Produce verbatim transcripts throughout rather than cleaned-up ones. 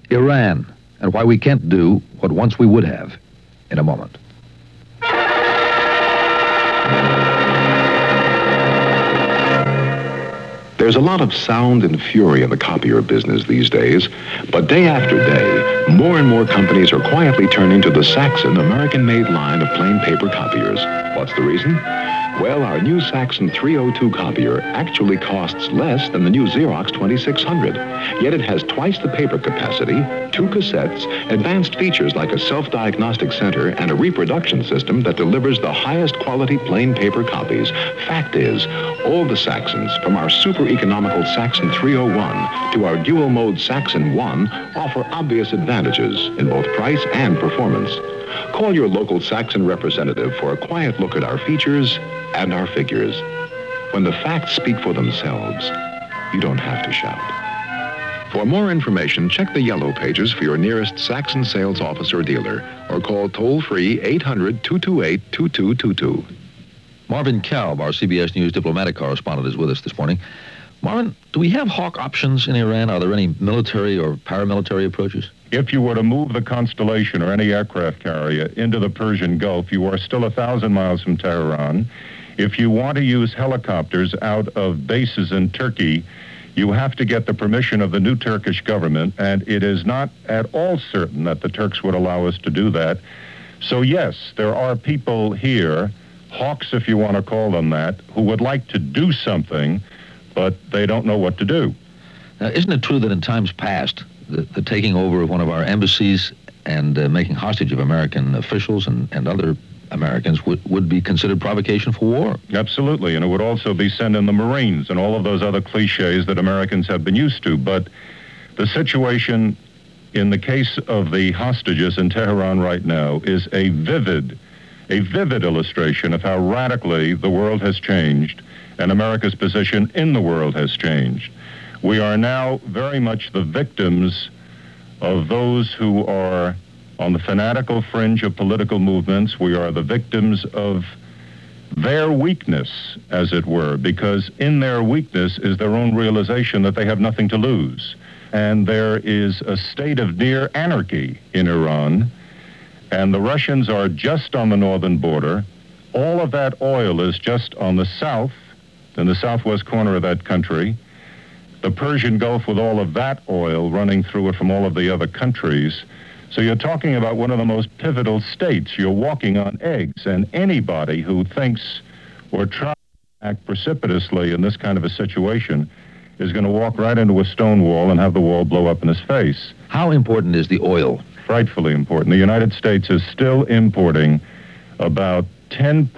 Iran, and why we can't do what once we would have, in a moment. There's a lot of sound and fury in the copier business these days, but day after day, more and more companies are quietly turning to the Saxon American-made line of plain paper copiers. What's the reason? Well, our new Saxon three oh two copier actually costs less than the new Xerox twenty-six hundred. Yet it has twice the paper capacity, two cassettes, advanced features like a self-diagnostic center, and a reproduction system that delivers the highest quality plain paper copies. Fact is, all the Saxons, from our super economical Saxon three oh one to our dual-mode Saxon one, offer obvious advantages in both price and performance. Call your local Saxon representative for a quiet look at our features and our figures. When the facts speak for themselves, you don't have to shout. For more information, check the yellow pages for your nearest Saxon sales office or dealer, or call toll-free eight hundred, two two eight, two two two two. Marvin Kalb, our C B S News diplomatic correspondent, is with us this morning. Marvin, do we have hawk options in Iran? Are there any military or paramilitary approaches? If you were to move the Constellation or any aircraft carrier into the Persian Gulf, you are still a thousand miles from Tehran. If you want to use helicopters out of bases in Turkey, you have to get the permission of the new Turkish government, and it is not at all certain that the Turks would allow us to do that. So yes, there are people here, hawks if you want to call them that, who would like to do something, but they don't know what to do. Now, isn't it true that in times past, the, the taking over of one of our embassies and uh, making hostage of American officials and, and other Americans would, would be considered provocation for war? Absolutely, and it would also be sent in the Marines and all of those other cliches that Americans have been used to. But the situation in the case of the hostages in Tehran right now is a vivid, a vivid illustration of how radically the world has changed and America's position in the world has changed. We are now very much the victims of those who are on the fanatical fringe of political movements. We are the victims of their weakness, as it were, because in their weakness is their own realization that they have nothing to lose. And there is a state of near anarchy in Iran, and the Russians are just on the northern border. All of that oil is just on the south, in the southwest corner of that country. The Persian Gulf with all of that oil running through it from all of the other countries. So you're talking about one of the most pivotal states. You're walking on eggs, and anybody who thinks or tries to act precipitously in this kind of a situation is going to walk right into a stone wall and have the wall blow up in his face. How important is the oil? Frightfully important. The United States is still importing about ten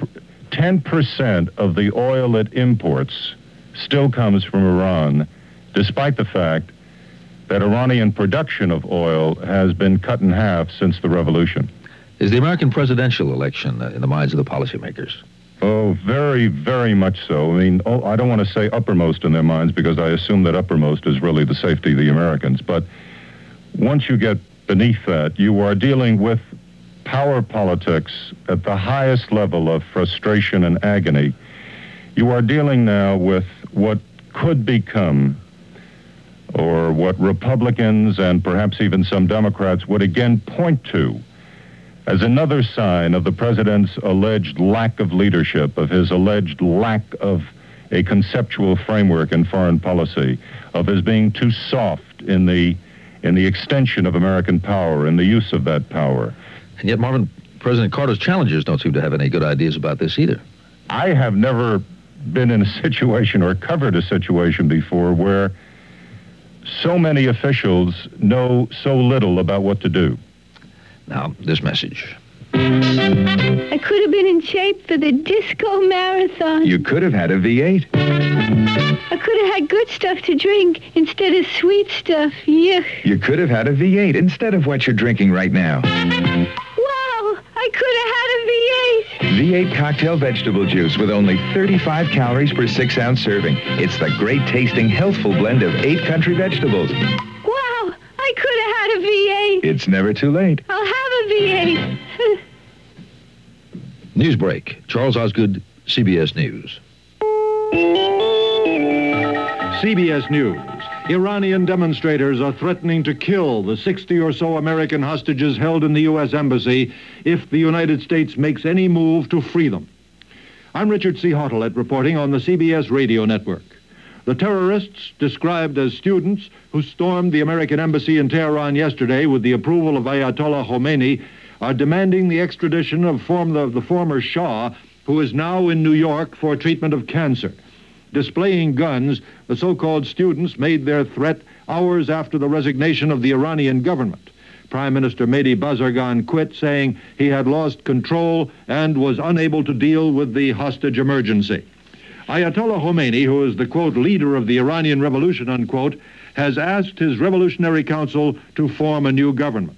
percent of the oil it imports still comes from Iran, despite the fact that Iranian production of oil has been cut in half since the revolution. Is the American presidential election uh, in the minds of the policymakers? Oh, very, very much so. I mean, oh, I don't want to say uppermost in their minds because I assume that uppermost is really the safety of the Americans. But once you get beneath that, you are dealing with power politics at the highest level of frustration and agony. You are dealing now with what could become, or what Republicans and perhaps even some Democrats would again point to as another sign of the president's alleged lack of leadership, of his alleged lack of a conceptual framework in foreign policy, of his being too soft in the in the extension of American power, in the use of that power. And yet, Marvin, President Carter's challengers don't seem to have any good ideas about this either. I have never been in a situation or covered a situation before where so many officials know so little about what to do. Now, this message. I could have been in shape for the disco marathon. You could have had a V eight. I could have had good stuff to drink instead of sweet stuff. Yuck. You could have had a V eight instead of what you're drinking right now. Wow, I could have had a V eight. V eight cocktail vegetable juice with only thirty-five calories per six-ounce serving. It's the great-tasting, healthful blend of eight country vegetables. Wow, I could have had a V eight. It's never too late. I'll have a V eight. Newsbreak. Charles Osgood, C B S News. C B S News. Iranian demonstrators are threatening to kill the sixty or so American hostages held in the U S Embassy if the United States makes any move to free them. I'm Richard C. Hautelet reporting on the C B S radio network. The terrorists, described as students who stormed the American embassy in Tehran yesterday with the approval of Ayatollah Khomeini, are demanding the extradition of form the, the former Shah, who is now in New York for treatment of cancer. Displaying guns, the so-called students made their threat hours after the resignation of the Iranian government. Prime Minister Mehdi Bazargan quit, saying he had lost control and was unable to deal with the hostage emergency. Ayatollah Khomeini, who is the, quote, leader of the Iranian revolution, unquote, has asked his Revolutionary Council to form a new government.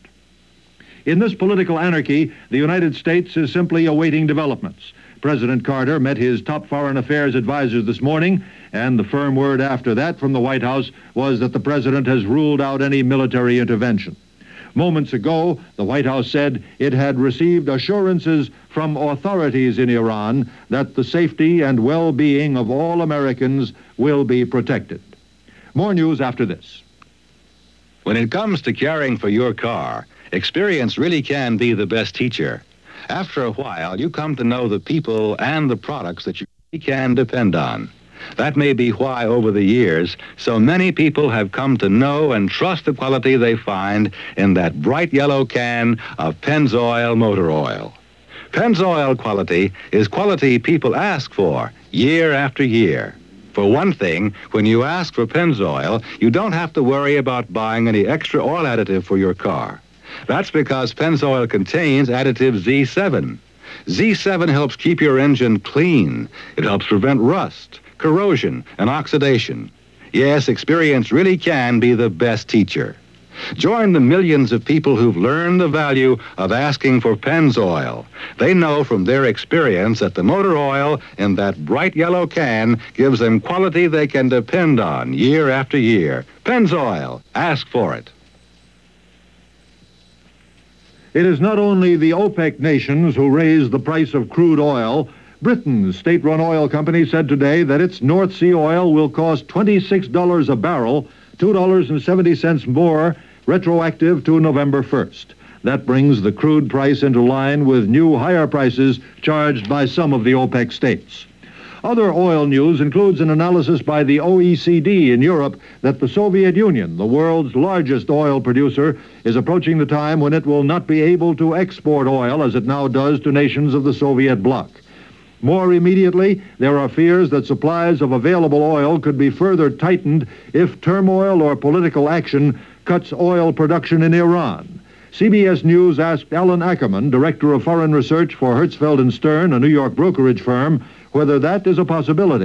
In this political anarchy, the United States is simply awaiting developments. President Carter met his top foreign affairs advisors this morning, and the firm word after that from the White House was that the president has ruled out any military intervention. Moments ago, the White House said it had received assurances from authorities in Iran that the safety and well-being of all Americans will be protected. More news after this. When it comes to caring for your car, experience really can be the best teacher. After a while, you come to know the people and the products that you can depend on. That may be why, over the years, so many people have come to know and trust the quality they find in that bright yellow can of Pennzoil motor oil. Pennzoil quality is quality people ask for year after year. For one thing, when you ask for Pennzoil, you don't have to worry about buying any extra oil additive for your car. That's because Pennzoil contains additive Z seven. Z seven helps keep your engine clean. It helps prevent rust, corrosion, and oxidation. Yes, experience really can be the best teacher. Join the millions of people who've learned the value of asking for Pennzoil. They know from their experience that the motor oil in that bright yellow can gives them quality they can depend on year after year. Pennzoil. Ask for it. It is not only the OPEC nations who raise the price of crude oil. Britain's state-run oil company said today that its North Sea oil will cost twenty-six dollars a barrel, two dollars and seventy cents more, retroactive to November first. That brings the crude price into line with new higher prices charged by some of the OPEC states. Other oil news includes an analysis by the O E C D in Europe that the Soviet Union, the world's largest oil producer, is approaching the time when it will not be able to export oil as it now does to nations of the Soviet bloc. More immediately, there are fears that supplies of available oil could be further tightened if turmoil or political action cuts oil production in Iran. C B S News asked Alan Ackerman, Director of Foreign Research for Hertzfeld and Stern, a New York brokerage firm, whether that is a possibility.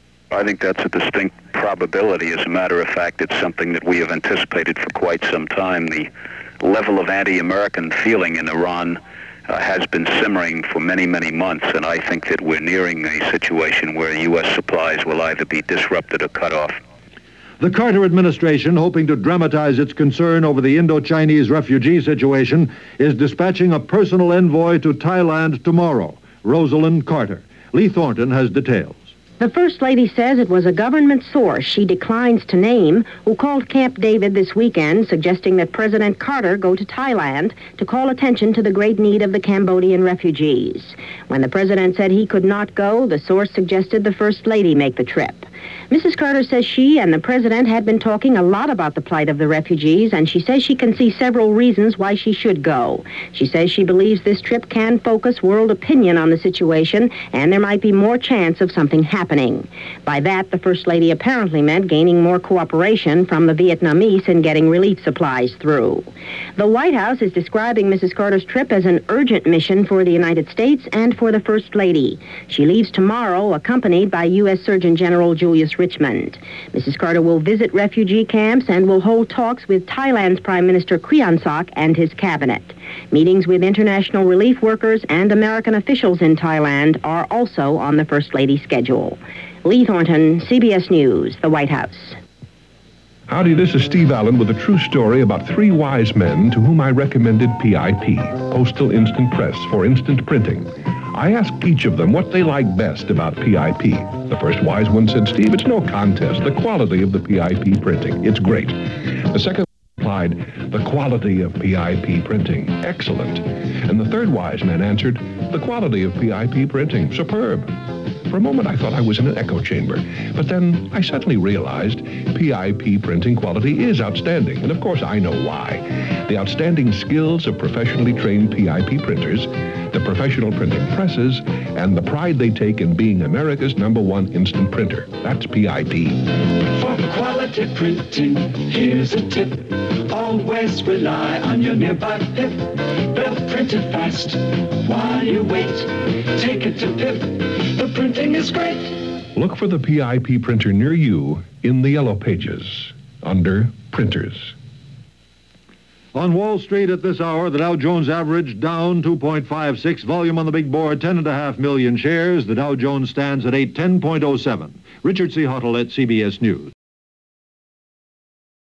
I think that's a distinct probability. As a matter of fact, it's something that we have anticipated for quite some time. The level of anti-American feeling in Iran uh, has been simmering for many, many months, and I think that we're nearing a situation where U S supplies will either be disrupted or cut off. The Carter administration, hoping to dramatize its concern over the Indo-Chinese refugee situation, is dispatching a personal envoy to Thailand tomorrow. Rosalind Carter. Lee Thornton has details. The First Lady says it was a government source she declines to name who called Camp David this weekend, suggesting that President Carter go to Thailand to call attention to the great need of the Cambodian refugees. When the president said he could not go, the source suggested the First Lady make the trip. Missus Carter says she and the president had been talking a lot about the plight of the refugees, and she says she can see several reasons why she should go. She says she believes this trip can focus world opinion on the situation, and there might be more chance of something happening. By that, the First Lady apparently meant gaining more cooperation from the Vietnamese in getting relief supplies through. The White House is describing Missus Carter's trip as an urgent mission for the United States and for the First Lady. She leaves tomorrow, accompanied by U S Surgeon General Julius Richmond. Missus Carter will visit refugee camps and will hold talks with Thailand's Prime Minister Krion Sok and his cabinet. Meetings with international relief workers and American officials in Thailand are also on the First Lady's schedule. Lee Thornton, C B S News, the White House. Howdy, this is Steve Allen with a true story about three wise men to whom I recommended P I P, Postal Instant Press, for instant printing. I asked each of them what they like best about P I P. The first wise one said, Steve, it's no contest. The quality of the P I P printing, it's great. The second replied, the quality of P I P printing, excellent. And the third wise man answered, the quality of P I P printing, superb. For a moment, I thought I was in an echo chamber. But then I suddenly realized P I P printing quality is outstanding. And of course, I know why. The outstanding skills of professionally trained P I P printers, the professional printing presses, and the pride they take in being America's number one instant printer. That's P I P. For quality printing, here's a tip. Always rely on your nearby Pip. They'll print it fast while you wait. Take it to Pip. The printing is great. Look for the P I P printer near you in the Yellow Pages under Printers. On Wall Street at this hour, the Dow Jones average down two point five six. Volume on the big board, ten point five million shares. The Dow Jones stands at eight ten point oh seven. Richard C. Huttle at C B S News.